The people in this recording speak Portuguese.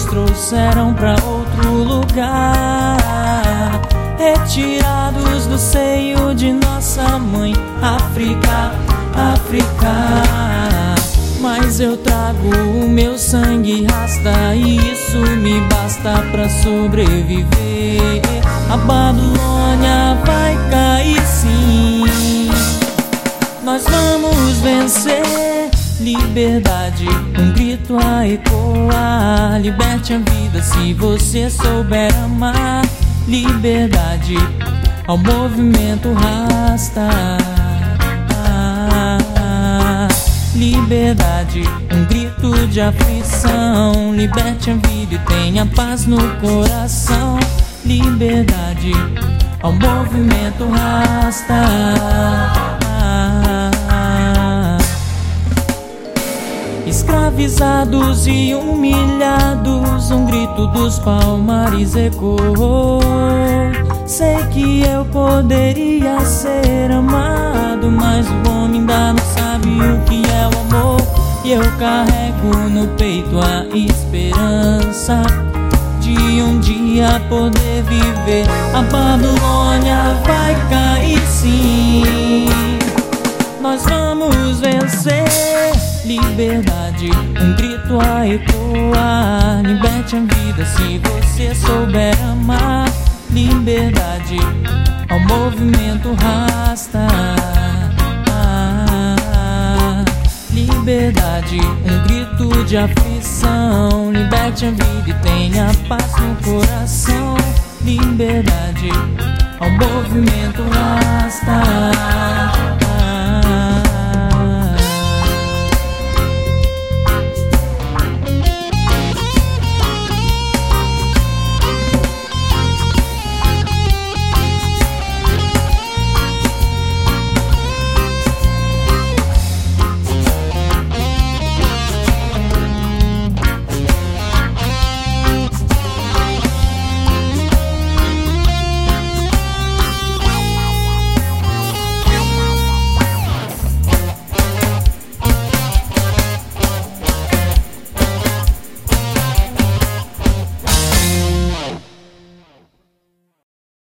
nos trouxeram pra outro lugar, retirados do seio de nossa mãe África, África. Mas eu trago o meu sangue rasta e isso me basta pra sobreviver. A Babilônia vai cair sim. Nós vamos vencer. Liberdade, um grito a ecoar. Liberte a vida se você souber amar. Liberdade ao movimento rasta. Liberdade, um grito de aflição. Liberte a vida e tenha paz no coração. Liberdade ao movimento rasta. Escravizados e humilhados, um grito dos palmares ecoou. Sei que eu poderia ser amado, mas o homem ainda não sabe o que é o amor. E eu carrego no peito a esperança de um dia poder viver. A Babilônia vai cair sim. Nós vamos vencer. Liberdade, um grito a ecoar. Liberte a vida se você souber amar. Liberdade ao movimento rasta. Liberdade, um grito de aflição. Liberte a vida e tenha paz no coração. Liberdade ao movimento rasta.